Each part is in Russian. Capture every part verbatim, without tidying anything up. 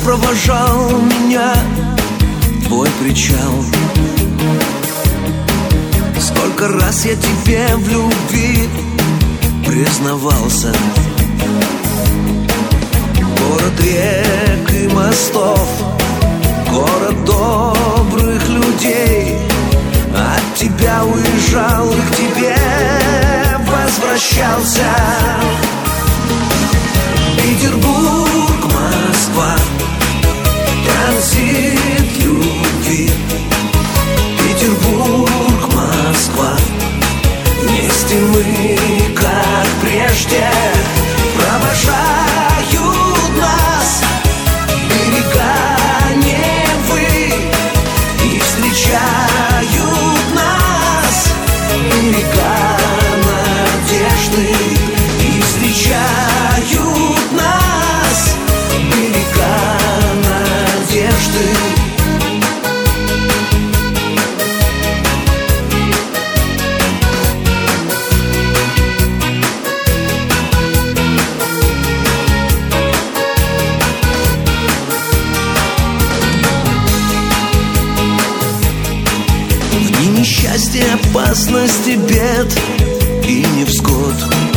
провожал меня твой причал. Сколько раз я тебе в любви признавался. Город рек и мостов, город добрых людей. От тебя уезжал и к тебе возвращался. Петербург, Москва, транзит любви. Петербург, Москва, вместе мы, как прежде, провожают нас берега Невы и встречают нас берега надежды и встречают нас берега надежды. Несчастья, опасности, бед и невзгод.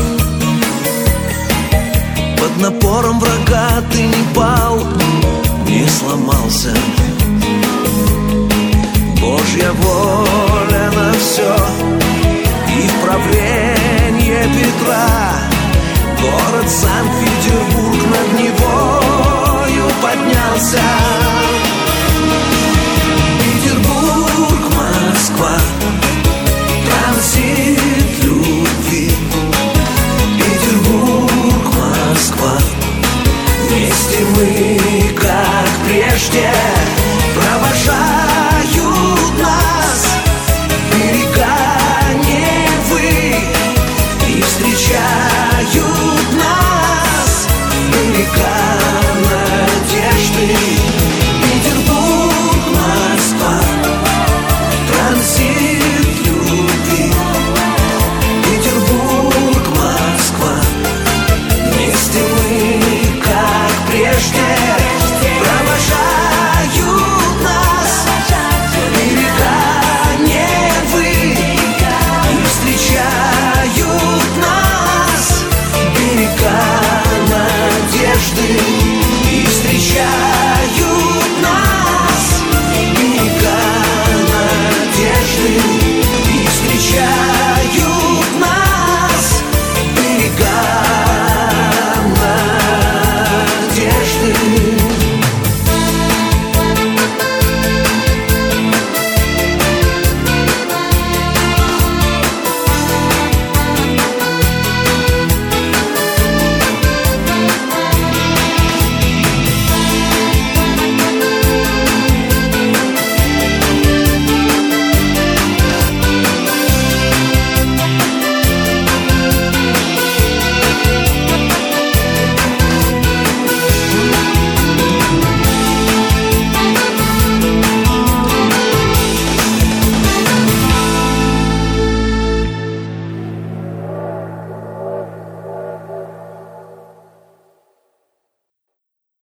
Под напором врага ты не пал, не сломался. Божья воля на все и в правление Петра. Город Санкт-Петербург над Невою поднялся. Петербург, Москва, транзит любви. Петербург, Москва, вместе мы, как прежде,